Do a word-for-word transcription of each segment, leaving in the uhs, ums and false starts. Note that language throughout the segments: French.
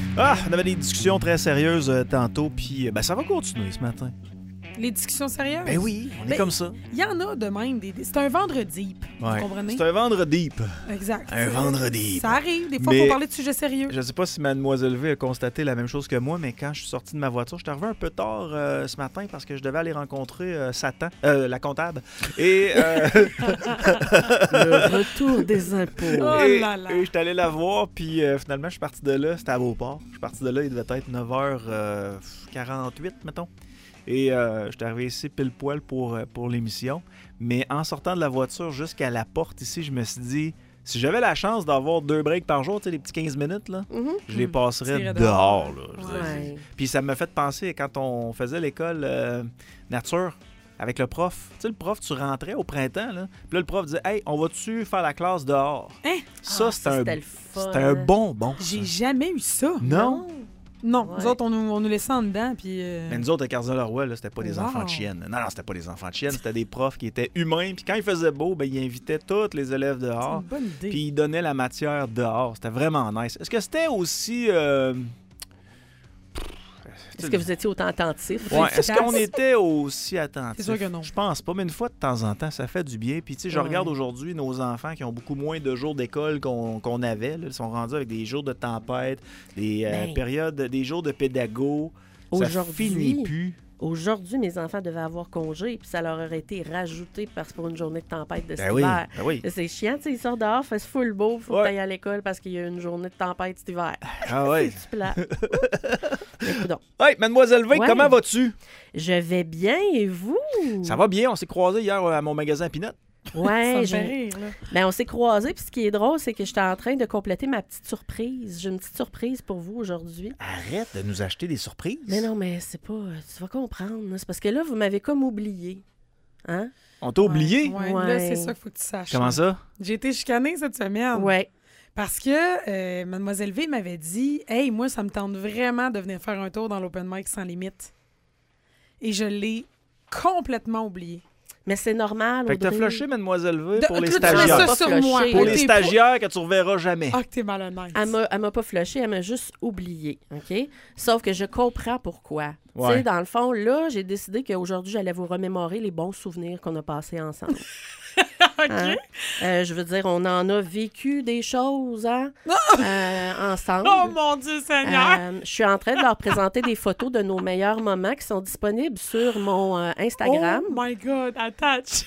Ah, on avait des discussions très sérieuses euh, tantôt, puis euh, ben, ça va continuer ce matin. Les discussions sérieuses? Ben oui, on est Ben, comme ça. Il y en a de même. Des, des- c'est un vendredi, Ouais. vous comprenez? C'est un vendredi. Exact. Un vendredi. Ça arrive. Des fois, il Mais- faut parler de sujets sérieux. Je sais pas si Mademoiselle V a constaté la même chose que moi, mais quand je suis sorti de ma voiture, je suis arrivé un peu tard euh, ce matin parce que je devais aller rencontrer euh, Satan, euh, la comptable. Et, euh, Le retour des impôts. Oh et, là là. et je suis allé la voir, puis euh, finalement, je suis parti de là. C'était à Beauport. Je suis parti de là, il devait être neuf heures quarante-huit, mettons. Et euh, je suis arrivé ici pile poil pour, euh, pour l'émission. Mais en sortant de la voiture jusqu'à la porte ici, je me suis dit, si j'avais la chance d'avoir deux breaks par jour, tu sais, les petits quinze minutes, là, Mhm. je les Mm. passerais Tirer dehors. dehors. Là, je veux dire. Ouais. Puis ça m'a fait penser quand on faisait l'école euh, nature avec le prof. Tu sais, le prof, tu rentrais au printemps, là. Puis là, le prof disait, hey, on va-tu faire la classe dehors? Hein? Ça, Ah, c'était un, c'était le fun. c'était un bonbon. ça. J'ai jamais eu ça. Non. Non, Ouais. nous autres, on nous, on nous laissait en dedans, puis... euh, Mais nous autres, à Cardinal-Leroy, là, c'était pas des Wow. enfants de chiennes. Non, non, c'était pas des enfants de chiennes, c'était des profs qui étaient humains. Puis quand il faisait beau, ben, ils invitaient tous les élèves c'est dehors. une bonne idée. Puis ils donnaient la matière dehors. C'était vraiment nice. Est-ce que c'était aussi... euh, Est-ce que vous étiez autant attentif? Ouais, est-ce efficace? qu'on était aussi attentifs? C'est sûr que non. Je pense pas, mais une fois de temps en temps, ça fait du bien. Puis, tu sais, je Ouais. regarde aujourd'hui nos enfants qui ont beaucoup moins de jours d'école qu'on qu'on avait. Là. Ils sont rendus avec des jours de tempête, des euh, Ben. périodes, des jours de pédago. Ça Aujourd'hui- finit plus. Aujourd'hui, mes enfants devaient avoir congé, puis ça leur aurait été rajouté parce pour une journée de tempête de cet Ben oui, hiver. ben oui. C'est chiant, tu sais, ils sortent dehors, fait full beau, faut Ouais. que tu ailles à l'école parce qu'il y a une journée de tempête cet hiver. Ah ouais. C'est plat. Écoute donc. Hey, Mademoiselle V, Ouais. comment vas-tu? Je vais bien, et vous? Ça va bien. On s'est croisés hier à mon magasin Pinot. Ça Ouais, me je- fait rire, là. ben, on s'est croisés, puis ce qui est drôle, c'est que j'étais en train de compléter ma petite surprise. J'ai une petite surprise pour vous aujourd'hui. Arrête de nous acheter des surprises. Mais non, mais c'est pas... Tu vas comprendre, là. C'est parce que là, vous m'avez comme oublié. Hein? On t'a oublié? Ouais, Ouais. Là, c'est ça qu'il faut que tu saches. Comment ça? J'ai été chicanée cette semaine. Ouais. Parce que euh, Mademoiselle V m'avait dit « Hey, moi, ça me tente vraiment de venir faire un tour dans l'Open Mic sans limite. » Et je l'ai complètement oublié. Mais c'est normal, Fait que t'as Audrey. flushé Mademoiselle V De- pour les tu mets stagiaires. ça Pas sur flushé. moi. Pour Là, les t'es pas- stagiaires que tu reverras jamais. Ah, que t'es malhonnête. Elle m'a, elle m'a pas flushé, elle m'a juste oublié, OK? Sauf que je comprends pourquoi. Tu Ouais. sais, dans le fond, là, j'ai décidé qu'aujourd'hui, j'allais vous remémorer les bons souvenirs qu'on a passés ensemble. OK. Hein? Euh, je veux dire, on en a vécu des choses, hein? euh, ensemble. Oh, mon Dieu Seigneur! Euh, je suis en train de leur présenter des photos de nos meilleurs moments qui sont disponibles sur mon euh, Instagram. Oh my God, attach!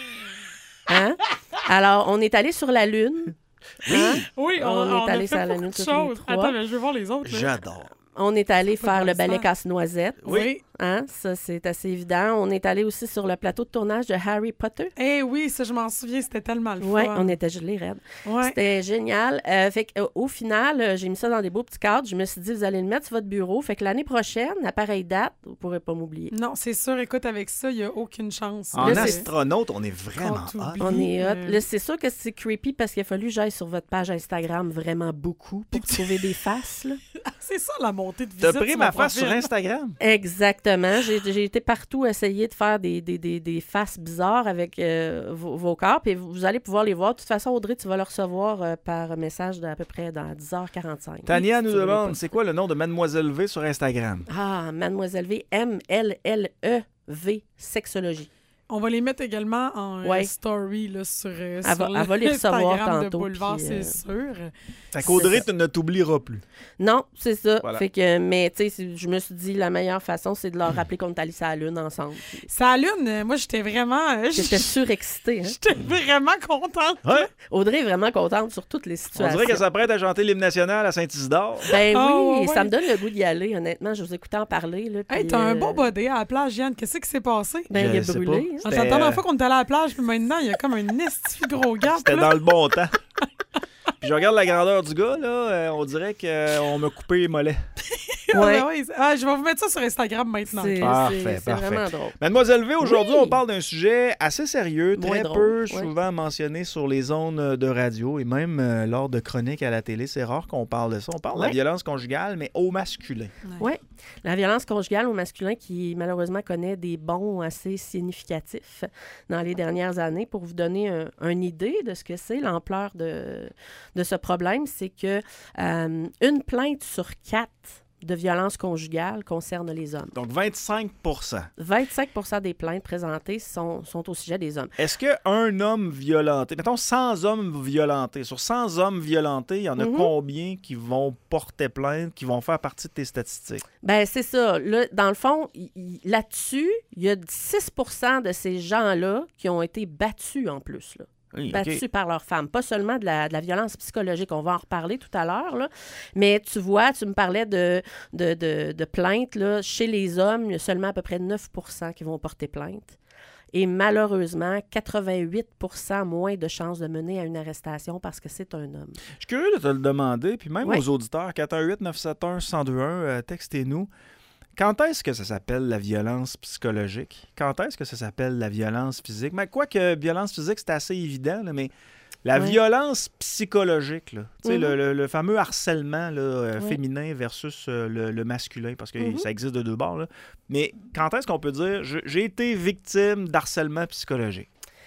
Hein? Alors, on est allé sur la Lune. Hein? Oui, on, On est on a allé fait sur la beaucoup Lune de tous les choses. trois. Attends, mais je veux voir les autres. là. J'adore. On est allé pas faire de le bon ballet sens. casse-noisette. Oui. Hein? Ça, c'est assez évident. On est allé aussi sur le plateau de tournage de Harry Potter. Eh oui, ça, je m'en souviens, c'était tellement le Oui, fun. on était gelés raides. Ouais. C'était génial. Euh, fait que, euh, au final, euh, j'ai mis ça dans des beaux petits cadres. Je me suis dit, vous allez le mettre sur votre bureau. Fait que l'année prochaine, à pareille date, vous ne pourrez pas m'oublier. Non, c'est sûr, écoute, avec ça, il n'y a aucune chance. En Là, c'est- astronaute, on est vraiment Qu'on hot. t'oublie. On est hot. Euh, Là, c'est sûr que c'est creepy parce qu'il a fallu que j'aille sur votre page Instagram vraiment beaucoup pour trouver des faces. Là. C'est ça, la montée de visite. T'as pris sur ma mon face sur profil. Instagram? Exactement. J'ai, j'ai été partout essayer de faire des, des, des, des faces bizarres avec euh, vos, vos corps. Puis vous, vous allez pouvoir les voir. De toute façon, Audrey, tu vas le recevoir euh, par message d'à peu près dans dix heures quarante-cinq. Tania nous Tu vas demande, pas- c'est quoi le nom de Mademoiselle V sur Instagram? Ah, Mademoiselle V, M L L E V, sexologie. On va les mettre également en euh, Ouais. story là, sur, euh, Elle sur va- elle va les recevoir l'Instagram de tantôt, Boulevard, puis, c'est euh, sûr. Fait qu'Audrey C'est ça. tu ne t'oubliera plus. Non, c'est ça. Voilà. Fait que, mais tu sais, c'est- je me suis dit, la meilleure façon, c'est de leur rappeler qu'on est allé sur la Lune ensemble. Puis Ça lune, euh, moi, j'étais vraiment... euh, J'étais surexcitée. Hein? J'étais vraiment contente. Ouais. Audrey est vraiment contente sur toutes les On situations. dirait qu'elle s'apprête à chanter l'hymne national à Saint-Isidore. Ben Oh, oui, ouais. ça me donne le goût d'y aller, honnêtement. Je vous écoutais en parler. Là, Hey, puis, t'as un euh, beau body à la plage, Yann. Qu'est-ce qui s'est passé? Ben, il Je a sais brûlé. pas. hein. En C'était, la dernière euh, fois qu'on est allé à la plage, puis maintenant, il y a comme un esti gros gap. C'était là. dans le bon temps. Puis je regarde la grandeur du gars, là, euh, on dirait qu'on m'a coupé les mollets. Ouais. Ah oui, ah, je vais vous mettre ça sur Instagram maintenant. C'est, Parfait, c'est, c'est parfait. vraiment drôle. Mademoiselle V, aujourd'hui, Oui. on parle d'un sujet assez sérieux, Moins très drôle, peu ouais. souvent mentionné sur les ondes de radio et même euh, lors de chroniques à la télé. C'est rare qu'on parle de ça. On parle de Ouais. la violence conjugale, mais au masculin. Oui, la violence conjugale au masculin qui malheureusement connaît des bonds assez significatifs dans les dernières années. Pour vous donner un, une idée de ce que c'est, l'ampleur de, de ce problème, c'est que euh, une plainte sur quatre de violence conjugale concerne les hommes. Donc, vingt-cinq pour cent. vingt-cinq pour cent des plaintes présentées sont, sont au sujet des hommes. Est-ce qu'un homme violenté, mettons cent hommes violentés, sur cent hommes violentés, il y en a Mhm. combien qui vont porter plainte, qui vont faire partie de tes statistiques? Ben c'est ça. Là, dans le fond, y- y- là-dessus, il y a six pour cent de ces gens-là qui ont été battus en plus, là. Oui, battus OK. par leurs femmes. Pas seulement de la, de la violence psychologique, on va en reparler tout à l'heure, là. Mais tu vois, tu me parlais de, de, de, de plaintes. Là. Chez les hommes, il y a seulement à peu près neuf pour cent qui vont porter plainte. Et malheureusement, quatre-vingt-huit pour cent moins de chances de mener à une arrestation parce que c'est un homme. Je suis curieux de te le demander, puis même Ouais. aux auditeurs, quatre un huit neuf sept un un zéro deux un, euh, textez-nous. Quand est-ce que ça s'appelle la violence psychologique? Quand est-ce que ça s'appelle la violence physique? Mais quoique violence physique, c'est assez évident, là, mais la Ouais. violence psychologique, là, tu sais, Mhm. le, le- le fameux harcèlement là, euh, Ouais. féminin versus euh, le, le masculin, parce que Mhm. ça existe de deux bords. Là. Mais quand est-ce qu'on peut dire je- j'ai été victime d'harcèlement psychologique?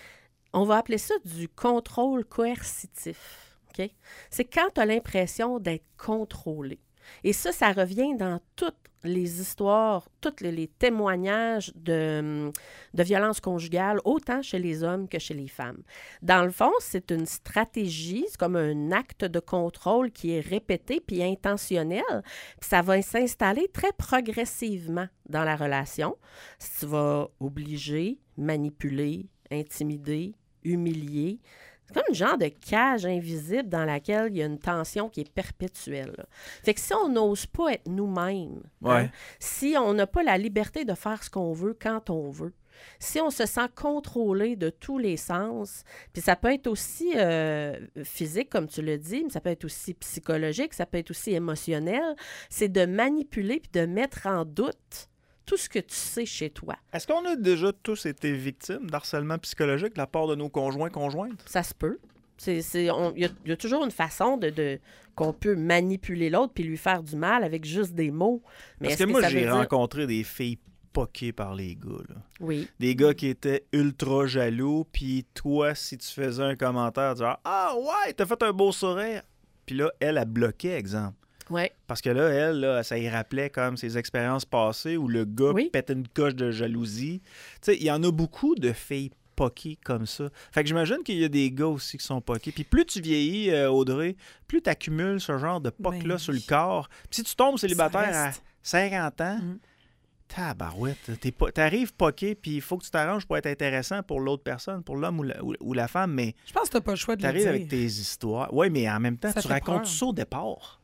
On va appeler ça du contrôle coercitif. OK? C'est quand tu as l'impression d'être contrôlé. Et ça, ça revient dans toutes les histoires, tous les, les témoignages de, de violence conjugale, autant chez les hommes que chez les femmes. Dans le fond, c'est une stratégie, c'est comme un acte de contrôle qui est répété puis intentionnel. Puis ça va s'installer très progressivement dans la relation. Tu vas obliger, manipuler, intimider, humilier. C'est comme une genre de cage invisible dans laquelle il y a une tension qui est perpétuelle. là. Fait que si on n'ose pas être nous-mêmes, Ouais. hein, si on n'a pas la liberté de faire ce qu'on veut quand on veut, si on se sent contrôlé de tous les sens, puis ça peut être aussi euh, physique, comme tu le dis, mais ça peut être aussi psychologique, ça peut être aussi émotionnel, c'est de manipuler puis de mettre en doute tout ce que tu sais chez toi. Est-ce qu'on a déjà tous été victimes d'harcèlement psychologique de la part de nos conjoints conjointes? Ça se peut. C'est, c'est, on- Il y, a- il y a toujours une façon de, de qu'on peut manipuler l'autre puis lui faire du mal avec juste des mots. Mais Parce est-ce que moi, ça j'ai veut dire- rencontré des filles poquées par les gars, là. Oui. Des gars qui étaient ultra jaloux, puis toi, si tu faisais un commentaire, tu disais « Ah ouais, t'as fait un beau sourire! » Puis là, elle, elle bloquait, exemple. Ouais. Parce que là, elle, là, ça y rappelait comme ses expériences passées où le gars Oui. pétait une coche de jalousie. Tu sais, il y en a beaucoup de filles poquées comme ça. Fait que j'imagine qu'il y a des gars aussi qui sont poqués. Puis plus tu vieillis, euh, Audrey, plus tu accumules ce genre de poque-là Ben sur le oui. corps. Puis si tu tombes célibataire à reste. cinquante ans, Mhm. tabarouette, t'es pas- t'arrives poqué, puis il faut que tu t'arranges pour être intéressant pour l'autre personne, pour l'homme ou la, ou- ou la femme, mais Je pense que t'as pas le choix de le t'arrives dire. avec tes histoires. Oui, mais en même temps, Ça tu fait racontes peur. ça au départ.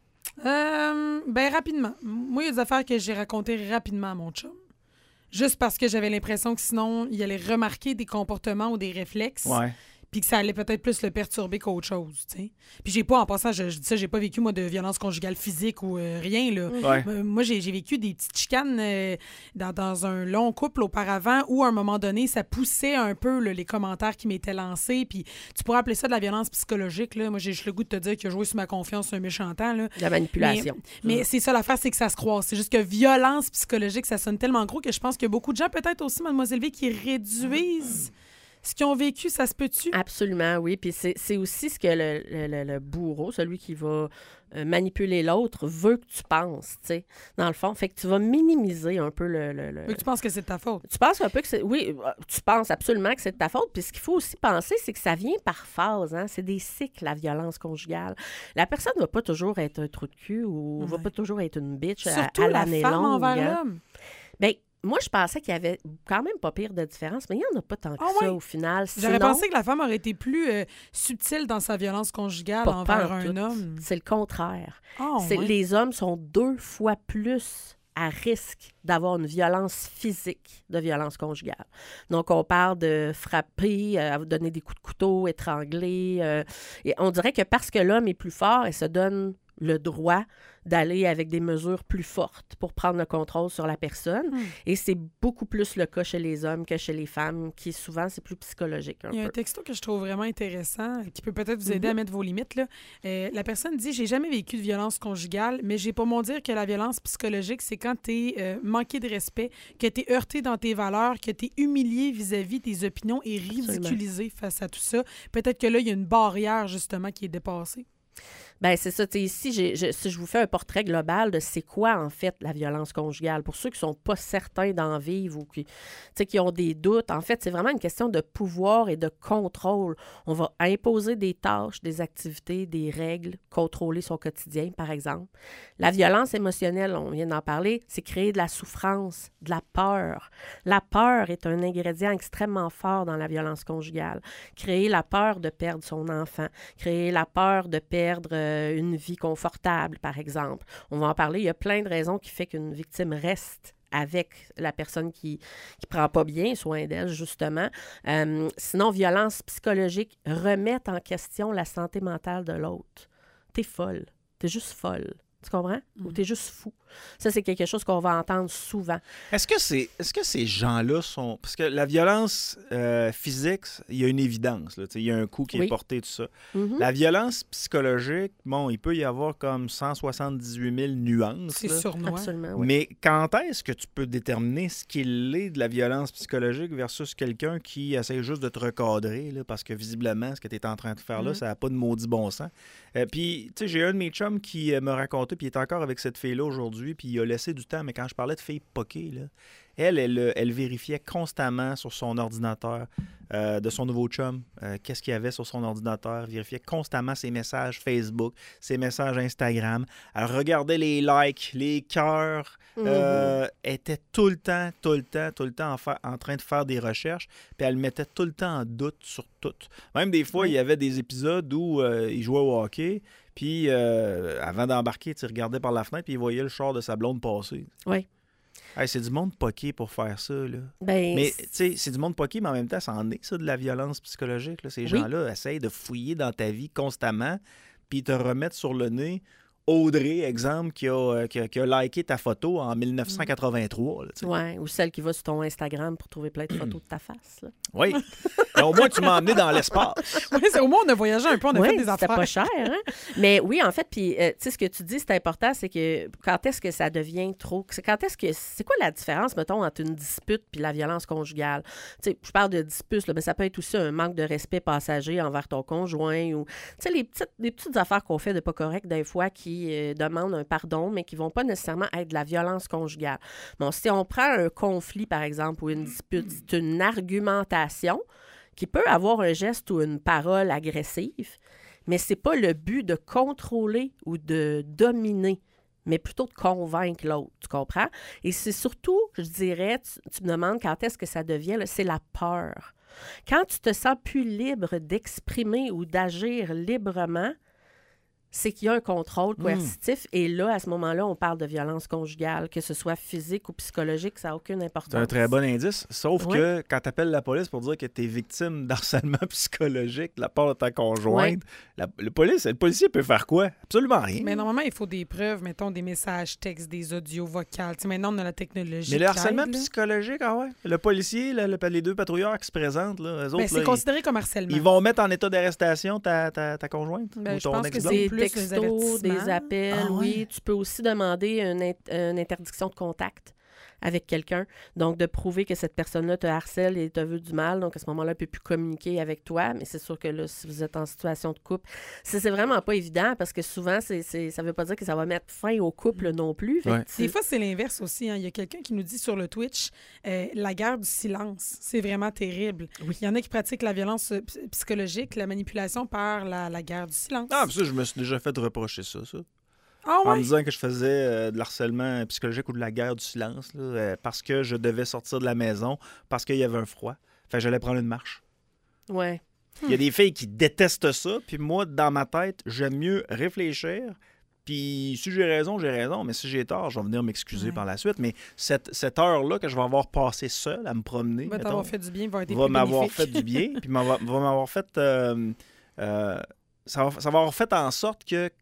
Euh, ben, rapidement. Moi, il y a des affaires que j'ai racontées rapidement à mon chum. Juste parce que j'avais l'impression que sinon, il allait remarquer des comportements ou des réflexes. Ouais. Puis que ça allait peut-être plus le perturber qu'autre chose, tu sais. Puis j'ai pas, en passant, je, je dis ça, j'ai pas vécu, moi, de violence conjugale physique ou euh, rien, là. Ouais. Euh, Moi, j'ai j'ai vécu des petites chicanes euh, dans, dans un long couple auparavant où, à un moment donné, ça poussait un peu là, les commentaires qui m'étaient lancés. Puis tu pourrais appeler ça de la violence psychologique, là. Moi, j'ai juste le goût de te dire qu'il a joué sur ma confiance un méchant temps, là. De la manipulation. Mais c'est ça l'affaire, c'est que ça se croise. C'est juste que violence psychologique, ça sonne tellement gros que je pense qu'il y a beaucoup de gens, peut-être aussi, Mademoiselle V, qui réduisent ce qu'ils ont vécu, ça se peut-tu? Absolument, oui. Puis c'est, c'est aussi ce que le, le- le- le bourreau, celui qui va euh, manipuler l'autre, veut que tu penses, tu sais, dans le fond. Fait que tu vas minimiser un peu le... le- le- Fait que tu penses que c'est de ta faute. Tu penses un peu que c'est... Oui, euh, tu penses absolument que c'est de ta faute. Puis ce qu'il faut aussi penser, c'est que ça vient par phase. Hein? C'est des cycles, la violence conjugale. La personne ne va pas toujours être un trou de cul ou ne va Ouais. pas toujours être une bitch à, Surtout à la l'année femme longue. envers hein. l'homme. Bien, moi, je pensais qu'il y avait quand même pas pire de différence, mais il n'y en a pas tant que Ah ça ouais? au final. J'aurais Sinon, pensé que la femme aurait été plus euh, subtile dans sa violence conjugale Pas envers pantoute. un homme. c'est le contraire. Ah, C'est- ouais. Les hommes sont deux fois plus à risque d'avoir une violence physique de violence conjugale. Donc, on parle de frapper, euh, donner des coups de couteau, étrangler. euh, et on dirait que parce que l'homme est plus fort, il se donne le droit d'aller avec des mesures plus fortes pour prendre le contrôle sur la personne. Mm. Et c'est beaucoup plus le cas chez les hommes que chez les femmes, qui souvent, c'est plus psychologique un peu. Il y a un texto que je trouve vraiment intéressant, qui peut peut-être vous aider mm-hmm. à mettre vos limites. Là. Euh, la personne dit « J'ai jamais vécu de violence conjugale, mais j'ai pas mon dire que la violence psychologique, c'est quand t'es euh, manqué de respect, que t'es heurté dans tes valeurs, que t'es humilié vis-à-vis de tes opinions et ridiculisé Absolument. Face à tout ça. Peut-être que là, il y a une barrière, justement, qui est dépassée. » Bien, c'est ça. Ici, j'ai, je, si je vous fais un portrait global de c'est quoi, en fait, la violence conjugale, pour ceux qui ne sont pas certains d'en vivre ou qui, qui ont des doutes, en fait, c'est vraiment une question de pouvoir et de contrôle. On va imposer des tâches, des activités, des règles, contrôler son quotidien, par exemple. La violence émotionnelle, on vient d'en parler, c'est créer de la souffrance, de la peur. La peur est un ingrédient extrêmement fort dans la violence conjugale. Créer la peur de perdre son enfant, créer la peur de perdre euh, une vie confortable, par exemple. On va en parler. Il y a plein de raisons qui font qu'une victime reste avec la personne qui ne prend pas bien soin d'elle, justement. Euh, sinon, violence psychologique, remettre en question la santé mentale de l'autre. T'es folle. T'es juste folle. Tu comprends? Mm. Ou t'es juste fou. Ça, c'est quelque chose qu'on va entendre souvent. Est-ce que, c'est, est-ce que ces gens-là sont... Parce que la violence euh, physique, il y a une évidence. Là, il y a un coup qui oui. est porté, tout ça. Mm-hmm. La violence psychologique, bon, il peut y avoir comme cent soixante-dix-huit mille nuances. C'est sournois. Absolument, oui. Mais quand est-ce que tu peux déterminer ce qu'il est de la violence psychologique versus quelqu'un qui essaie juste de te recadrer, là, parce que visiblement, ce que tu es en train de faire là, mm. ça n'a pas de maudit bon sens. Euh, puis, tu sais, j'ai un de mes chums qui me racontait, puis il est encore avec cette fille-là aujourd'hui, puis il a laissé du temps, mais quand je parlais de filles poquées, là, elle, elle, elle vérifiait constamment sur son ordinateur euh, de son nouveau chum, euh, qu'est-ce qu'il y avait sur son ordinateur, vérifiait constamment ses messages Facebook, ses messages Instagram, elle regardait les likes, les cœurs, mm-hmm. euh, elle était tout le temps, tout le temps, tout le temps en, fa- en train de faire des recherches, puis elle mettait tout le temps en doute sur tout. Même des fois, oui. il y avait des épisodes où euh, il jouait au hockey, puis euh, avant d'embarquer, il regardait par la fenêtre, puis il voyait le char de sa blonde passer. Oui. Hey, c'est du monde poqué pour faire ça, là. Ben, mais, tu sais, c'est du monde poqué, mais en même temps, ça en est, ça, de la violence psychologique. Là. Ces oui. gens-là essayent de fouiller dans ta vie constamment, puis te remettre sur le nez Audrey, exemple, qui a, qui a, qui a liké ta photo en dix-neuf cent quatre-vingt-trois. Oui, ou celle qui va sur ton Instagram pour trouver plein de photos de ta face. Là. Oui. Au moins, tu m'as emmené dans l'espace. Oui, au moins, on a voyagé un peu, on a oui, fait des affaires. C'était pas cher, hein? Mais oui, en fait, puis, euh, tu sais, ce que tu dis, c'est important, c'est que quand est-ce que ça devient trop... C'est quand est-ce que... C'est quoi la différence, mettons, entre une dispute puis la violence conjugale? Tu sais, je parle de dispute, là, mais ça peut être aussi un manque de respect passager envers ton conjoint ou, tu sais, les petites, les petites affaires qu'on fait de pas correct des fois qui Euh, demandent un pardon, mais qui ne vont pas nécessairement être de la violence conjugale. Bon, si on prend un conflit, par exemple, ou une dispute, c'est une argumentation qui peut avoir un geste ou une parole agressive, mais ce n'est pas le but de contrôler ou de dominer, mais plutôt de convaincre l'autre, tu comprends? Et c'est surtout, je dirais, tu, tu me demandes quand est-ce que ça devient, là, c'est la peur. Quand tu te sens plus libre d'exprimer ou d'agir librement, c'est qu'il y a un contrôle coercitif. Mmh. Et là, à ce moment-là, on parle de violence conjugale, que ce soit physique ou psychologique, ça n'a aucune importance. C'est un très bon indice. Sauf oui. que quand tu appelles la police pour dire que tu es victime d'harcèlement psychologique de la part de ta conjointe, oui. la, le, police, le policier peut faire quoi? Absolument rien. Mais normalement, il faut des preuves, mettons des messages textes, des audios vocales. Tu sais, maintenant, on a la technologie. Mais le harcèlement aide, psychologique, ah ouais? Le policier, là, le, les deux patrouilleurs qui se présentent, là, eux autres, ben, c'est là, considéré ils, comme harcèlement. Ils vont mettre en état d'arrestation ta, ta, ta conjointe ben, ou je ton pense ex-blonde? Que c'est textos, des appels, ah, oui. Ouais. Tu peux aussi demander une, une interdiction de contact avec quelqu'un. Donc, de prouver que cette personne-là te harcèle et te veut du mal. Donc, à ce moment-là, elle ne peut plus communiquer avec toi. Mais c'est sûr que là, si vous êtes en situation de couple, c'est, c'est vraiment pas évident parce que souvent, c'est, c'est, ça ne veut pas dire que ça va mettre fin au couple non plus. Ouais. Des fois, c'est l'inverse aussi. Hein. Il y a quelqu'un qui nous dit sur le Twitch, euh, la guerre du silence, c'est vraiment terrible. Oui. Il y en a qui pratiquent la violence psychologique, la manipulation par la, la guerre du silence. Ah, ça, je me suis déjà fait reprocher ça, ça. Ah ouais? En me disant que je faisais euh, de l'harcèlement psychologique ou de la guerre du silence, là, euh, parce que je devais sortir de la maison, parce qu'il y avait un froid. Fait que j'allais prendre une marche. Ouais. Il y a des filles qui détestent ça, puis moi, dans ma tête, j'aime mieux réfléchir, puis si j'ai raison, j'ai raison, mais si j'ai tort, je vais venir m'excuser ouais. par la suite. Mais cette, cette heure-là que je vais avoir passé seule à me promener, va t'avoir fait du bien, va, être va m'avoir fait du bien, puis va, va m'avoir fait... Euh, euh, ça, va, ça va avoir fait en sorte que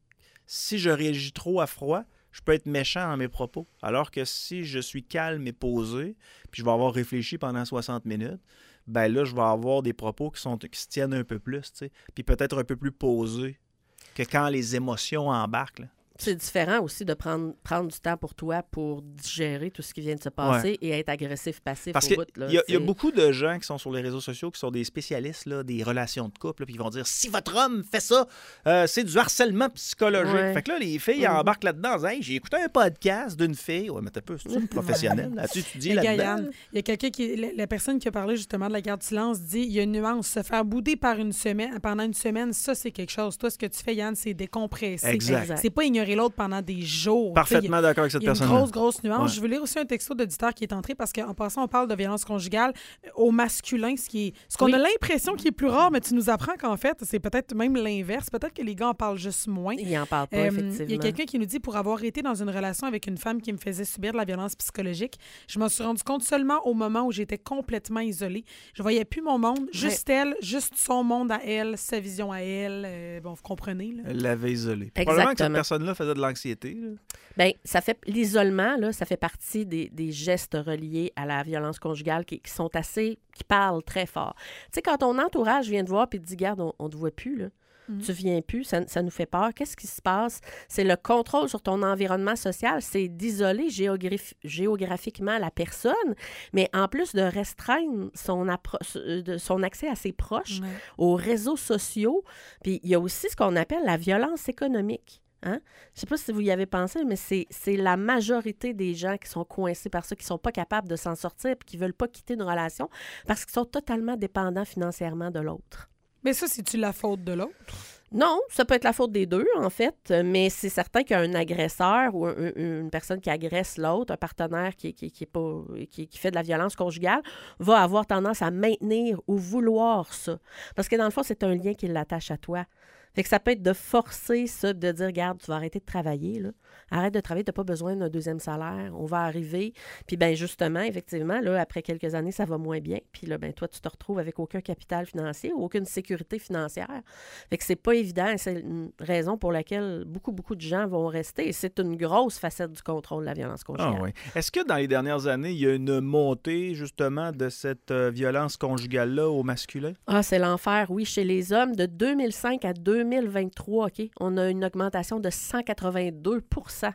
si je réagis trop à froid, je peux être méchant dans mes propos. Alors que si je suis calme et posé, puis je vais avoir réfléchi pendant soixante minutes, ben là, je vais avoir des propos qui, sont, qui se tiennent un peu plus, tu sais, puis peut-être un peu plus posés que quand les émotions embarquent, là. C'est différent aussi de prendre, prendre du temps pour toi pour digérer tout ce qui vient de se passer ouais. et être agressif, passif Parce au que bout. Parce qu'il y, y a beaucoup de gens qui sont sur les réseaux sociaux qui sont des spécialistes là, des relations de couple, puis ils vont dire « Si votre homme fait ça, euh, c'est du harcèlement psychologique. Ouais. » Fait que là, les filles mm-hmm. embarquent là-dedans. Hey, j'ai écouté un podcast d'une fille. Ouais, mais t'as peu, c'est une professionnelle. Là-dessus, tu dis là-dedans. Il y a quelqu'un qui... La, la personne qui a parlé justement de la garde du silence dit il y a une nuance. Se faire bouder par une semaine, pendant une semaine, ça, c'est quelque chose. Toi, ce que tu fais, Yann, c'est décompresser. Exact. C'est pas ignorer l'autre pendant des jours. Parfaitement a, d'accord avec cette personne. Il y a une grosse, grosse nuance. Ouais. Je veux lire aussi un texto d'auditeur qui est entré parce qu'en passant, on parle de violence conjugale au masculin, ce qui est, ce qu'on oui. a l'impression qui est plus rare, mais tu nous apprends qu'en fait, c'est peut-être même l'inverse. Peut-être que les gars en parlent juste moins. Ils en parlent pas, euh, effectivement. Il y a quelqu'un qui nous dit, pour avoir été dans une relation avec une femme qui me faisait subir de la violence psychologique, je m'en suis rendu compte seulement au moment où j'étais complètement isolée. Je voyais plus mon monde, juste ouais. elle, juste son monde à elle, sa vision à elle. Euh, bon, vous comprenez, là. Elle l'avait isolée. Exactement. Probablement que cette personne-là faisait de l'anxiété. Là. Bien, ça fait l'isolement, là, ça fait partie des, des gestes reliés à la violence conjugale qui, qui sont assez, qui parlent très fort. Tu sais, quand ton entourage vient te voir et te dit, garde, on, on te voit plus, là. Mm-hmm. Tu viens plus, ça, ça nous fait peur. Qu'est-ce qui se passe? C'est le contrôle sur ton environnement social, c'est d'isoler géographi- géographiquement la personne, mais en plus de restreindre son, appro- de son accès à ses proches, mm-hmm. aux réseaux sociaux. Puis il y a aussi ce qu'on appelle la violence économique. Hein? Je ne sais pas si vous y avez pensé, mais c'est, c'est la majorité des gens qui sont coincés par ça, qui ne sont pas capables de s'en sortir et qui ne veulent pas quitter une relation parce qu'ils sont totalement dépendants financièrement de l'autre. Mais ça, c'est-tu la faute de l'autre? Non, ça peut être la faute des deux, en fait, mais c'est certain qu'un agresseur ou un, une personne qui agresse l'autre, un partenaire qui, qui, qui, est pas, qui, qui fait de la violence conjugale, va avoir tendance à maintenir ou vouloir ça. Parce que dans le fond, c'est un lien qui l'attache à toi. Fait que ça peut être de forcer ça, de dire, regarde, tu vas arrêter de travailler, là. Arrête de travailler, tu n'as pas besoin d'un deuxième salaire. On va arriver. Puis bien, justement, effectivement, là, après quelques années, ça va moins bien. Puis là, ben toi, tu te retrouves avec aucun capital financier ou aucune sécurité financière. Fait que c'est pas évident. C'est une raison pour laquelle beaucoup, beaucoup de gens vont rester. Et c'est une grosse facette du contrôle de la violence conjugale. Ah oui. Est-ce que dans les dernières années, il y a une montée, justement, de cette euh, violence conjugale-là au masculin? Ah, c'est l'enfer, oui. Chez les hommes, de deux mille cinq à deux mille vingt-trois, OK, on a une augmentation de cent quatre-vingt-deux pour cent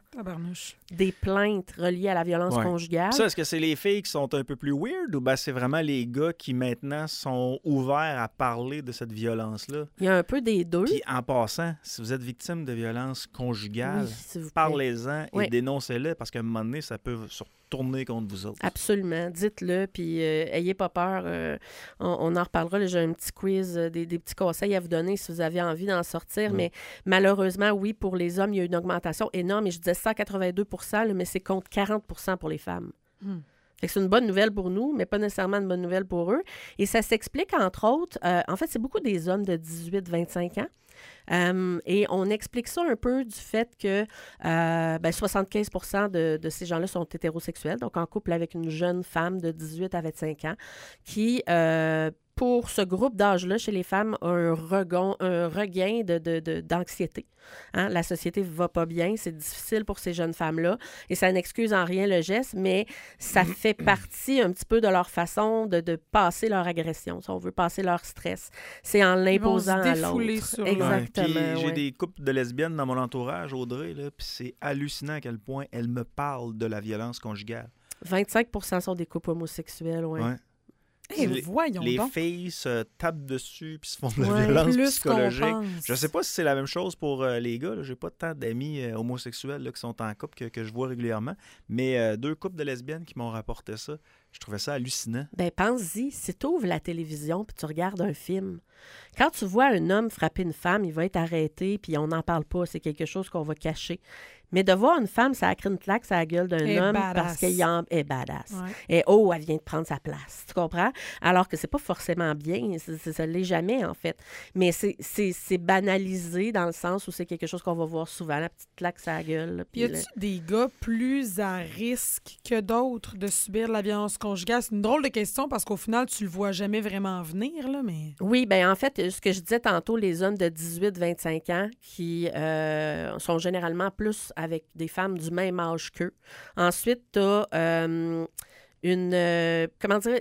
des plaintes reliées à la violence ouais. conjugale. Ça, est-ce que c'est les filles qui sont un peu plus weird ou ben c'est vraiment les gars qui maintenant sont ouverts à parler de cette violence-là? Il y a un peu des deux. Puis en passant, si vous êtes victime de violence conjugale, oui, parlez-en oui. et dénoncez-le parce qu'à un moment donné, ça peut se tourner contre vous autres. Absolument. Dites-le, puis euh, ayez pas peur. Euh, on, on en reparlera. Là, j'ai un petit quiz, euh, des, des petits conseils à vous donner si vous avez envie d'en sortir. Oui. Mais malheureusement, oui, pour les hommes, il y a une augmentation énorme. Et je disais cent quatre-vingt-deux pour cent, là, mais c'est contre quarante pour cent pour les femmes. Hmm. Fait que c'est une bonne nouvelle pour nous, mais pas nécessairement une bonne nouvelle pour eux. Et ça s'explique, entre autres, euh, en fait, c'est beaucoup des hommes de dix-huit à vingt-cinq ans. Um, et on explique ça un peu du fait que euh, ben soixante-quinze pour cent de, de ces gens-là sont hétérosexuels, donc en couple avec une jeune femme de dix-huit à vingt-cinq ans, qui, euh, pour ce groupe d'âge-là, chez les femmes, a un regain, un regain de, de, de, d'anxiété. Hein? La société ne va pas bien, c'est difficile pour ces jeunes femmes-là, et ça n'excuse en rien le geste, mais ça fait partie un petit peu de leur façon de, de passer leur agression, si on veut passer leur stress. C'est en l'imposant à l'autre. Sur Exactement. Ouais, puis j'ai ouais. des couples de lesbiennes dans mon entourage, Audrey, là, puis c'est hallucinant à quel point elles me parlent de la violence conjugale. vingt-cinq pour cent sont des couples homosexuels, oui. Ouais. Hey, les, voyons les donc. filles se tapent dessus puis se font de la ouais, violence plus psychologique. qu'on pense. Je sais pas si c'est la même chose pour euh, les gars. Là. J'ai pas tant d'amis euh, homosexuels là, qui sont en couple que, que je vois régulièrement, mais euh, deux couples de lesbiennes qui m'ont rapporté ça. Je trouvais ça hallucinant. Ben pense-y, si tu ouvres la télévision puis tu regardes un film, quand tu vois un homme frapper une femme, il va être arrêté puis on n'en parle pas. C'est quelque chose qu'on va cacher. Mais de voir une femme sacrer une claque sur la gueule d'un et homme badass. parce qu'elle en... est badass. Ouais. Et oh, elle vient de prendre sa place. Tu comprends? Alors que c'est pas forcément bien. C'est, c'est, ça ne l'est jamais, en fait. Mais c'est, c'est, c'est banalisé dans le sens où c'est quelque chose qu'on va voir souvent, la petite claque sur la gueule. Là, y a-tu là... des gars plus à risque que d'autres de subir de la violence conjugale, c'est une drôle de question parce qu'au final, tu le vois jamais vraiment venir, là, mais... Oui, bien en fait, ce que je disais tantôt, les hommes de dix-huit à vingt-cinq ans qui euh, sont généralement plus avec des femmes du même âge qu'eux. Ensuite, tu as euh, une... Euh, comment dire...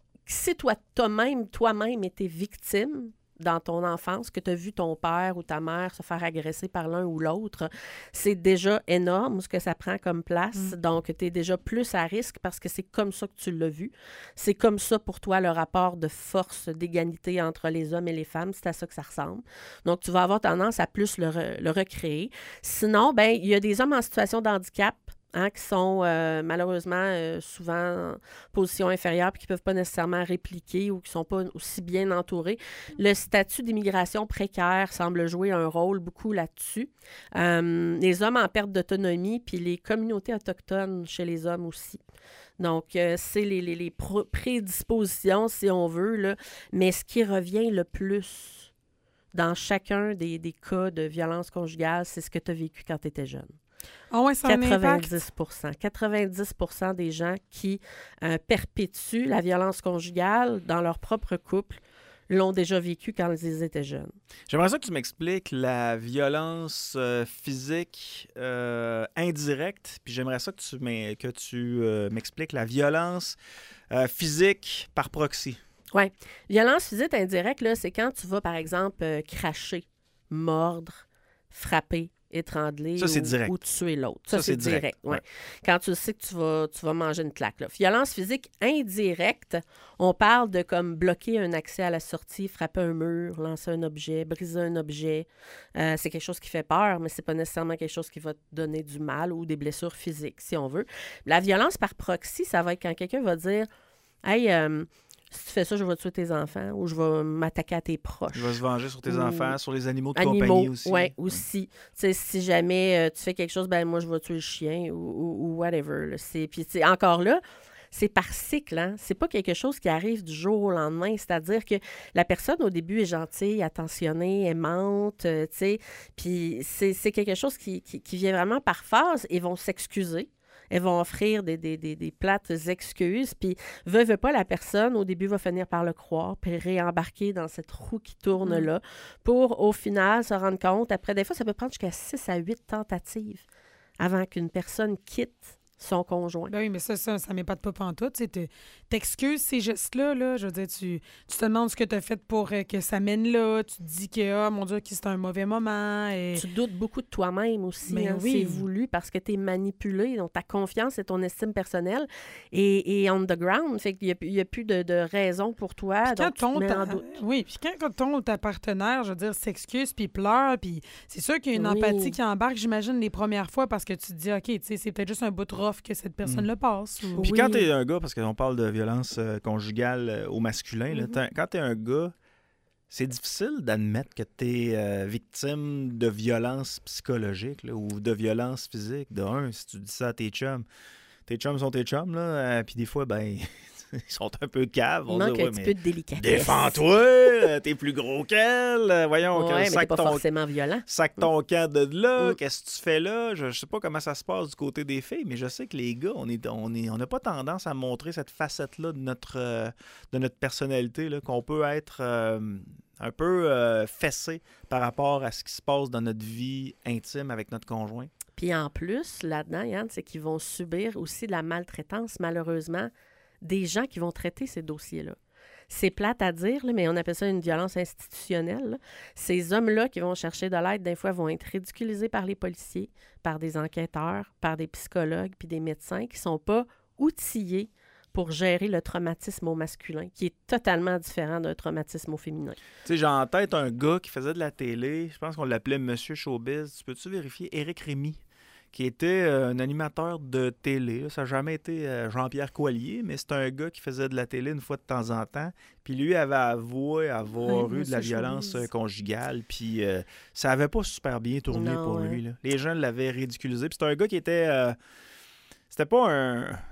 Si toi, toi-même, toi-même étais victime dans ton enfance, que tu as vu ton père ou ta mère se faire agresser par l'un ou l'autre, c'est déjà énorme ce que ça prend comme place. Mm. Donc, tu es déjà plus à risque parce que c'est comme ça que tu l'as vu. C'est comme ça pour toi le rapport de force, d'égalité entre les hommes et les femmes. C'est à ça que ça ressemble. Donc, tu vas avoir tendance à plus le, re- le recréer. Sinon, ben il y a des hommes en situation de handicap Hein, qui sont euh, malheureusement euh, souvent en position inférieure et qui ne peuvent pas nécessairement répliquer ou qui ne sont pas aussi bien entourés. Le statut d'immigration précaire semble jouer un rôle beaucoup là-dessus. Euh, les hommes en perte d'autonomie puis les communautés autochtones chez les hommes aussi. Donc, euh, c'est les, les, les pro- prédispositions, si on veut, là. Mais ce qui revient le plus dans chacun des, des cas de violence conjugale, c'est ce que tu as vécu quand tu étais jeune. Ah ouais, ça a un impact. quatre-vingt-dix pour cent. quatre-vingt-dix pour cent des gens qui euh, perpétuent la violence conjugale dans leur propre couple l'ont déjà vécu quand ils étaient jeunes. J'aimerais ça que tu m'expliques la violence euh, physique euh, indirecte, puis j'aimerais ça que tu, m'e- que tu euh, m'expliques la violence euh, physique par proxy. Oui. Violence physique indirecte, là, c'est quand tu vas, par exemple, euh, cracher, mordre, frapper, étrangler ça, c'est ou, direct. ou tuer l'autre. Ça, ça c'est, c'est direct. direct. Ouais. Ouais. Quand tu sais que tu vas, tu vas manger une claque. Là. Violence physique indirecte, on parle de comme bloquer un accès à la sortie, frapper un mur, lancer un objet, briser un objet. Euh, c'est quelque chose qui fait peur, mais c'est pas nécessairement quelque chose qui va te donner du mal ou des blessures physiques, si on veut. La violence par proxy, ça va être quand quelqu'un va dire « Hey, euh, si tu fais ça, je vais tuer tes enfants ou je vais m'attaquer à tes proches. » Je vais se venger sur tes ou... enfants, sur les animaux de animaux, compagnie aussi. Oui, aussi. T'sais, si jamais euh, tu fais quelque chose, ben moi, je vais tuer le chien ou, ou, ou whatever. Là. C'est, puis encore là, c'est par cycle. Hein? C'est pas quelque chose qui arrive du jour au lendemain. C'est-à-dire que la personne, au début, est gentille, attentionnée, aimante, euh, tu sais. Puis c'est, c'est quelque chose qui, qui, qui vient vraiment par phase et vont s'excuser. Elles vont offrir des, des, des, des plates excuses, puis veut, veut pas, la personne, au début, va finir par le croire, puis réembarquer dans cette roue qui tourne là, mm. pour, au final, se rendre compte. Après, des fois, ça peut prendre jusqu'à six à huit tentatives avant qu'une personne quitte son conjoint. Ben oui, mais ça, ça, ça m'épate pas pantoute. Tu sais, t'excuses ces gestes-là, là. Je veux dire, tu, tu te demandes ce que tu as fait pour euh, que ça mène là. Tu te dis que, ah, mon Dieu, que c'est un mauvais moment. Et... Tu doutes beaucoup de toi-même aussi. Ben hein, oui. C'est voulu parce que tu es manipulé. Donc, ta confiance et ton estime personnelle est, est on the ground. Fait qu'il n'y a, a plus de, de raison pour toi. Puis donc, quand tu te mets ta... en doute. Oui, puis quand, quand ton ta partenaire, je veux dire, s'excuse puis pleure, puis c'est sûr qu'il y a une Oui. empathie qui embarque, j'imagine, les premières fois parce que tu te dis, OK, tu sais, c'est peut-être juste un bout de rough que cette personne Mm. le passe. Ou... Puis Oui. quand t'es un gars, parce qu'on parle de violence euh, conjugale euh, au masculin, là, Mm-hmm. quand t'es un gars, c'est difficile d'admettre que t'es euh, victime de violence psychologique là, ou de violence physique. De un, si tu dis ça à tes chums, tes chums sont tes chums, là, euh, puis des fois, ben... ils sont un peu caves. Il On manque dit, un ouais, petit mais peu de délicatesse. défends-toi, euh, t'es plus gros qu'elle. euh, Voyons, Ouais, mais sac t'es pas ton, forcément violent. sac ton camp de là. Mm. Qu'est-ce que tu fais là? Je, je sais pas comment ça se passe du côté des filles, mais je sais que les gars, on est, on est, on n'a pas tendance à montrer cette facette-là de notre, euh, de notre personnalité, là, qu'on peut être euh, un peu euh, fessé par rapport à ce qui se passe dans notre vie intime avec notre conjoint. Puis en plus, là-dedans, Yann, c'est qu'ils vont subir aussi de la maltraitance, malheureusement, des gens qui vont traiter ces dossiers-là. C'est plate à dire, là, mais on appelle ça une violence institutionnelle. Là. Ces hommes-là qui vont chercher de l'aide, des fois, vont être ridiculisés par les policiers, par des enquêteurs, par des psychologues puis des médecins qui ne sont pas outillés pour gérer le traumatisme au masculin, qui est totalement différent d'un traumatisme au féminin. Tu sais, j'ai en tête un gars qui faisait de la télé, je pense qu'on l'appelait Monsieur Showbiz. Tu peux-tu vérifier? Éric Rémy, qui était euh, un animateur de télé. Ça n'a jamais été euh, Jean-Pierre Coallier, mais c'est un gars qui faisait de la télé une fois de temps en temps. Puis lui avait avoué avoir Ouais, eu de la Monsieur violence Showbiz. euh, conjugale. Puis euh, ça avait pas super bien tourné Non, pour ouais. lui. Là. Les gens l'avaient ridiculisé. Puis c'était un gars qui était... euh, c'était pas un...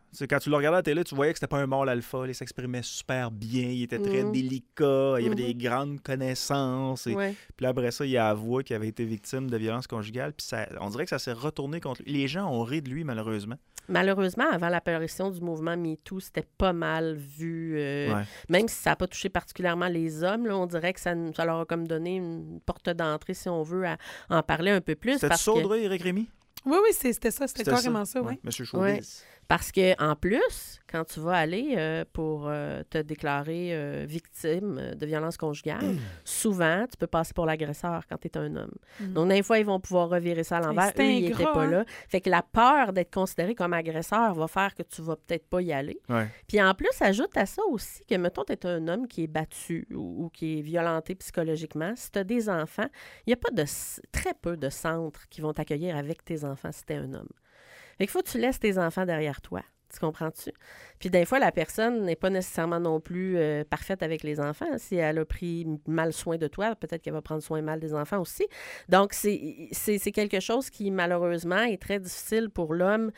T'sais, quand tu le regardais à la télé, tu voyais que c'était pas un mâle alpha. Il s'exprimait super bien. Il était très Mhm. délicat. Il avait Mhm. des grandes connaissances. Et... Ouais. Puis là, après ça, il a avoué qu'il avait été victime de violences conjugales. Puis ça, on dirait que ça s'est retourné contre lui. Les gens ont ri de lui, malheureusement. Malheureusement, avant l'apparition du mouvement MeToo, c'était pas mal vu. euh, Ouais. Même si ça n'a pas touché particulièrement les hommes, là, on dirait que ça, nous- ça leur a comme donné une porte d'entrée, si on veut, à en parler un peu plus. C'était Parce ça, que, Audrey, Éric Rémy? Oui, oui, c'est- c'était ça. C'était C'était carrément ça, oui. Ouais. Monsieur Ouais. Showbiz. parce que en plus, quand tu vas aller euh, pour euh, te déclarer euh, victime euh, de violence conjugale, souvent, tu peux passer pour l'agresseur quand tu es un homme. Mm. Donc, des fois, ils vont pouvoir revirer ça à l'envers. c'est Eux, ils ingrat, n'étaient pas hein? là. Fait que la peur d'être considéré comme agresseur va faire que tu vas peut-être pas y aller. Ouais. Puis en plus, ajoute à ça aussi que, mettons, tu es un homme qui est battu ou, ou qui est violenté psychologiquement. Si tu as des enfants, il n'y a pas de c- très peu de centres qui vont t'accueillir avec tes enfants si tu es un homme. Fait qu'il faut que tu laisses tes enfants derrière toi. Tu comprends-tu? Puis des fois, la personne n'est pas nécessairement non plus euh, parfaite avec les enfants. Si elle a pris mal soin de toi, peut-être qu'elle va prendre soin mal des enfants aussi. Donc, c'est, c'est, c'est quelque chose qui, malheureusement, est très difficile pour l'homme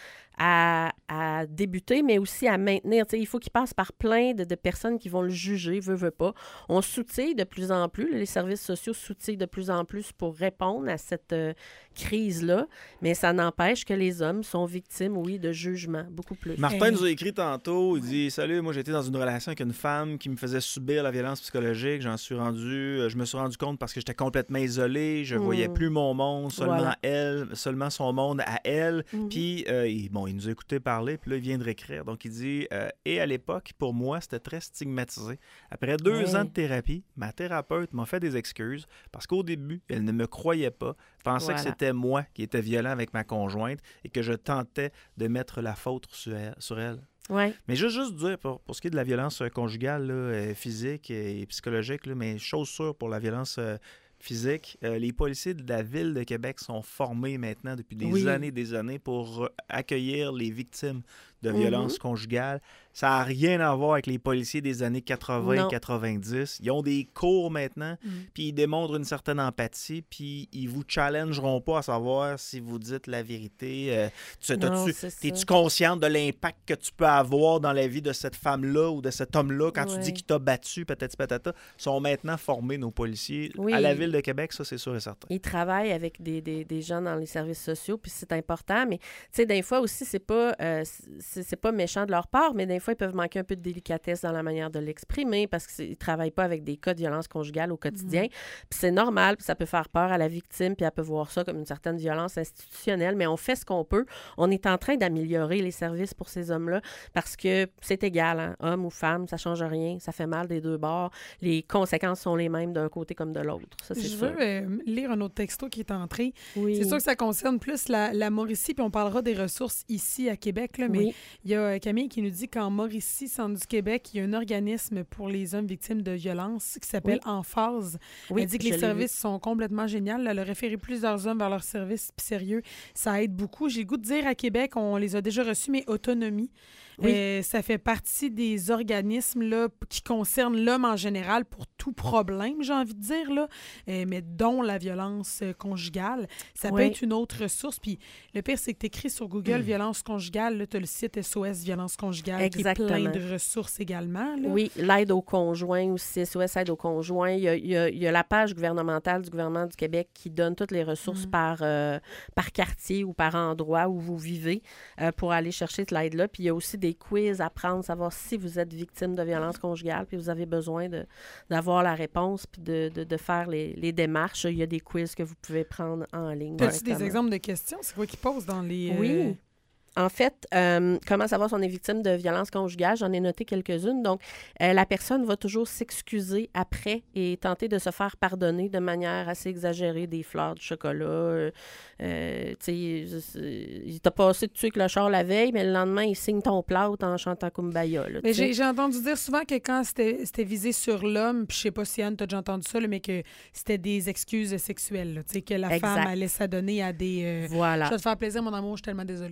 à, à débuter, mais aussi à maintenir. Tu sais, il faut qu'il passe par plein de, de personnes qui vont le juger, veut, veut pas. On s'outille de plus en plus. Les services sociaux s'outillent de plus en plus pour répondre à cette euh, crise-là, mais ça n'empêche que les hommes sont victimes, oui, de jugement, beaucoup plus. Martin Hey. nous a écrit tantôt, il dit « Salut, moi j'étais dans une relation avec une femme qui me faisait subir la violence psychologique. J'en suis rendu, euh, je me suis rendu compte parce que j'étais complètement isolé. Je Mm. voyais plus mon monde, seulement Voilà. elle, seulement son monde à elle. Mhm. Puis, euh, il, bon, il nous a écouté parler, puis là, il vient de réécrire. Donc, il dit euh, Et à l'époque, pour moi, c'était très stigmatisé. Après deux Ouais. ans de thérapie, ma thérapeute m'a fait des excuses parce qu'au début, elle ne me croyait pas, pensait Voilà. que c'était moi qui étais violent avec ma conjointe et que je tentais de mettre la faute sur elle. Sur elle. Ouais. Mais juste, juste dire, pour, pour ce qui est de la violence euh, conjugale, là, euh, physique et psychologique, là, mais chose sûre pour la violence euh, physique, euh, les policiers de la Ville de Québec sont formés maintenant depuis des Oui. années et des années pour euh, accueillir les victimes de Mhm. violences conjugales. Ça n'a rien à voir avec les policiers des années quatre-vingts Non. quatre-vingt-dix. Ils ont des cours maintenant, Mm. puis ils démontrent une certaine empathie, puis ils vous challengeront pas à savoir si vous dites la vérité. Euh, tu, Non, t'as-tu- c'est ça. T'es-tu consciente de l'impact que tu peux avoir dans la vie de cette femme-là ou de cet homme-là quand tu Ouais. dis qu'il t'a battu, patati patata? Ils sont maintenant formés, nos policiers. Oui. À la Ville de Québec, ça, c'est sûr et certain. Ils travaillent avec des, des, des gens dans les services sociaux, puis c'est important. Mais, tu sais, des fois aussi, c'est pas, euh, c'est, c'est pas méchant de leur part, mais des fois, ils peuvent manquer un peu de délicatesse dans la manière de l'exprimer parce qu'ils ne travaillent pas avec des cas de violence conjugale au quotidien. Puis c'est normal, puis ça peut faire peur à la victime, puis elle peut voir ça comme une certaine violence institutionnelle, mais on fait ce qu'on peut. On est en train d'améliorer les services pour ces hommes-là parce que c'est égal, hein, homme ou femme, ça change rien, ça fait mal des deux bords. Les conséquences sont les mêmes d'un côté comme de l'autre. Ça, c'est Je sûr. veux euh, lire un autre texto qui est entré. Oui. C'est sûr que ça concerne plus la, la Mauricie, puis on parlera des ressources ici à Québec, là, mais Oui. il y a euh, Camille qui nous dit qu'en Mauricie, centre du Québec, il y a un organisme pour les hommes victimes de violences qui s'appelle Oui. Emphase. Oui, Elle dit que je les l'ai services sont complètement géniaux. Elle a référé plusieurs hommes vers leurs services, puis sérieux, ça aide beaucoup. J'ai le goût de dire à Québec, on les a déjà reçus, mais Autonomie, Oui. euh, ça fait partie des organismes là, qui concernent l'homme en général pour tout problème, j'ai envie de dire, là, euh, mais dont la violence euh, conjugale. Ça peut Oui. être une autre ressource. Puis le pire, c'est que tu écris sur Google violence conjugale, tu as le site S O S violence conjugale Exactement. qui est plein de ressources également. Là. Oui, l'aide aux conjoints aussi, S O S aide aux conjoints. Il y a, il y a- il y a la page gouvernementale du gouvernement du Québec qui donne toutes les ressources Mhm. par, euh, par quartier ou par endroit où vous vivez euh, pour aller chercher cette aide-là. Puis il y a aussi des quiz à prendre, savoir si vous êtes victime de violence conjugale, puis vous avez besoin de, d'avoir la réponse, puis de, de, de faire les, les démarches. Il y a des quiz que vous pouvez prendre en ligne. As-tu des directement. exemples de questions? C'est quoi qui pose dans les... euh, Oui. En fait, euh, comment savoir si on est victime de violence conjugale? J'en ai noté quelques-unes. Donc, euh, la personne va toujours s'excuser après et tenter de se faire pardonner de manière assez exagérée, des fleurs, du chocolat. Euh, euh, tu sais, il t'a passé de tuer avec le char la veille, mais le lendemain, il signe ton plâtre en chantant Kumbaya. Là, Mais tu sais. j'ai, j'ai entendu dire souvent que quand c'était, c'était visé sur l'homme, puis je sais pas si Anne, t'as déjà entendu ça, là, mais que c'était des excuses sexuelles. là, tu sais, que la Exact. femme allait s'adonner à des... euh, Voilà. Je vais te faire plaisir, mon amour, je suis tellement désolée. tu sais. Exact.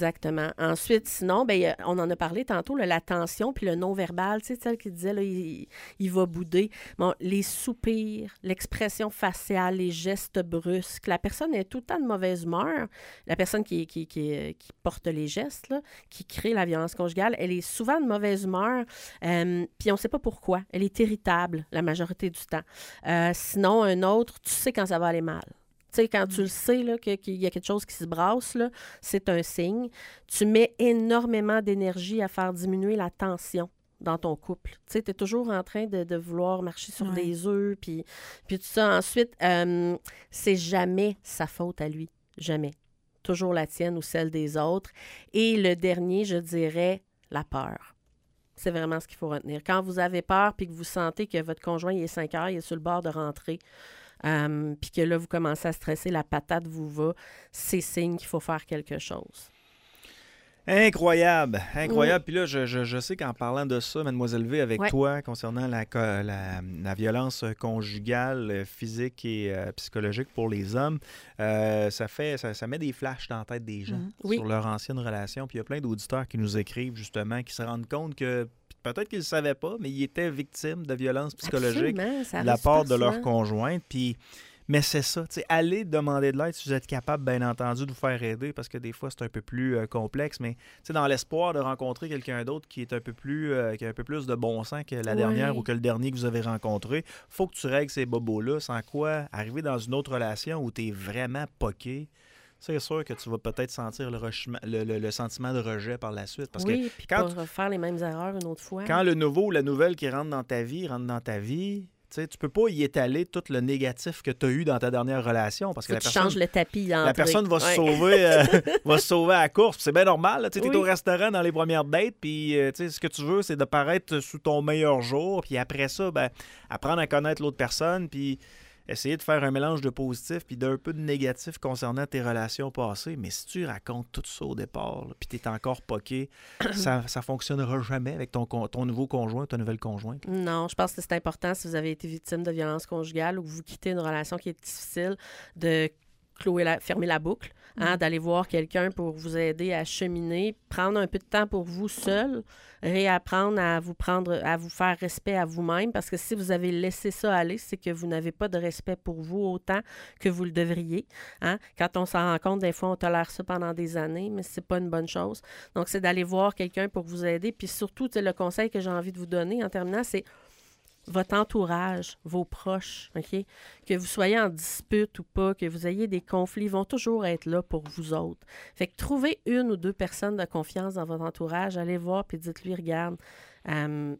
Exactement. Ensuite, sinon, ben, on en a parlé tantôt, là, la tension puis le non-verbal, tu sais, celle qui disait, là, il, il va bouder. Bon, les soupirs, l'expression faciale, les gestes brusques. La personne est tout le temps de mauvaise humeur. La personne qui, qui, qui, qui porte les gestes, là, qui crée la violence conjugale, elle est souvent de mauvaise humeur, euh, puis on ne sait pas pourquoi. Elle est irritable la majorité du temps. Euh, sinon, un autre, tu sais quand ça va aller mal. Tu sais, quand tu le sais là, que, qu'il y a quelque chose qui se brasse, là, c'est un signe. Tu mets énormément d'énergie à faire diminuer la tension dans ton couple. Tu sais, tu es toujours en train de, de vouloir marcher sur Ouais. des œufs, puis, puis tout ça. Ensuite, euh, c'est jamais sa faute à lui. Jamais. Toujours la tienne ou celle des autres. Et le dernier, je dirais, la peur. C'est vraiment ce qu'il faut retenir. Quand vous avez peur puis que vous sentez que votre conjoint il est cinq heures, il est sur le bord de rentrer, Um, puis que là, vous commencez à stresser, la patate vous va, c'est signe qu'il faut faire quelque chose. Incroyable, incroyable. Puis là, je, je, je sais qu'en parlant de ça, Mademoiselle V, avec Ouais. toi, concernant la, co- la, la violence conjugale, euh, physique et euh, psychologique pour les hommes, euh, ça fait, ça, ça met des flashs dans la tête des gens Mhm. Oui. sur leur ancienne relation. Puis il y a plein d'auditeurs qui nous écrivent justement, qui se rendent compte que peut-être qu'ils ne le savaient pas, mais ils étaient victimes de violences psychologiques Absolument, ça de la arrive part super de leur souvent. conjointe. Puis, mais c'est ça, tu sais, allez demander de l'aide si vous êtes capable, bien entendu, de vous faire aider, parce que des fois, c'est un peu plus euh, complexe, mais tu sais, dans l'espoir de rencontrer quelqu'un d'autre qui est un peu plus, euh, qui a un peu plus de bon sens que la Ouais. dernière ou que le dernier que vous avez rencontré, faut que tu règles ces bobos-là, sans quoi, arriver dans une autre relation où tu es vraiment poqué, c'est sûr que tu vas peut-être sentir le, rechema- le, le- le sentiment de rejet par la suite. Parce Oui, puis quand pas refaire les mêmes erreurs une autre fois. que quand le nouveau ou la nouvelle qui rentre dans ta vie rentre dans ta vie, tu sais, tu peux pas y étaler tout le négatif que tu as eu dans ta dernière relation. Parce que Faut la que tu personne, changes le tapis d'entrée. la personne va, se Ouais. sauver, euh, va se sauver à la course. Puis c'est bien normal. Tu es Oui. au restaurant dans les premières dates, puis euh, tu sais, ce que tu veux, c'est de paraître sous ton meilleur jour. Puis après ça, ben, apprendre à connaître l'autre personne, puis essayer de faire un mélange de positif puis d'un peu de négatif concernant tes relations passées. Mais si tu racontes tout ça au départ, là, puis tu es encore poqué, ça ne fonctionnera jamais avec ton, con- ton nouveau conjoint, ta nouvelle conjointe. Non, je pense que c'est important si vous avez été victime de violence conjugale ou que vous quittez une relation qui est difficile de clouer la, fermer la boucle, hein, d'aller voir quelqu'un pour vous aider à cheminer, prendre un peu de temps pour vous seul, réapprendre à vous prendre, à vous faire respect à vous-même, parce que si vous avez laissé ça aller, c'est que vous n'avez pas de respect pour vous autant que vous le devriez. Hein? Quand on s'en rend compte, des fois, on tolère ça pendant des années, mais c'est pas une bonne chose. Donc, c'est d'aller voir quelqu'un pour vous aider. Puis surtout, tu sais, le conseil que j'ai envie de vous donner en terminant, c'est votre entourage, vos proches, OK? Que vous soyez en dispute ou pas, que vous ayez des conflits, vont toujours être là pour vous autres. Fait que trouvez une ou deux personnes de confiance dans votre entourage, allez voir puis dites-lui, regarde, euh,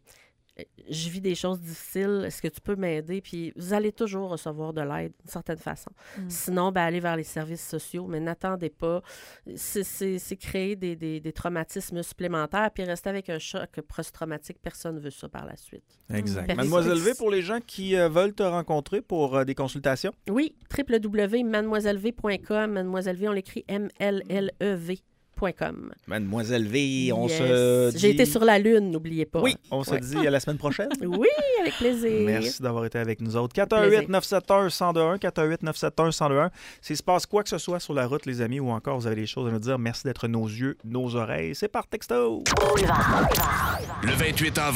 je vis des choses difficiles, est-ce que tu peux m'aider? Puis vous allez toujours recevoir de l'aide, d'une certaine façon. Mm. Sinon, ben, allez vers les services sociaux, mais n'attendez pas. C'est, c'est, c'est créer des, des, des traumatismes supplémentaires, puis rester avec un choc post-traumatique. Personne ne veut ça par la suite. Exact. Personne. Mademoiselle V, pour les gens qui euh, veulent te rencontrer pour euh, des consultations, Oui, w w w point mademoiselle v point com. Mademoiselle V, on l'écrit M L L E V point com. Mademoiselle V, on Yes. se dit... J'ai été sur la Lune, n'oubliez pas. Oui, on se Ouais. dit à la semaine prochaine. Oui, avec plaisir. Merci d'avoir été avec nous autres. quatre un huit, neuf sept un, un zéro deux un, quatre un huit, neuf sept un, un zéro deux un. S'il se passe quoi que ce soit sur la route, les amis, ou encore vous avez des choses à nous dire, merci d'être nos yeux, nos oreilles. C'est par texto. Le vingt-huit avril.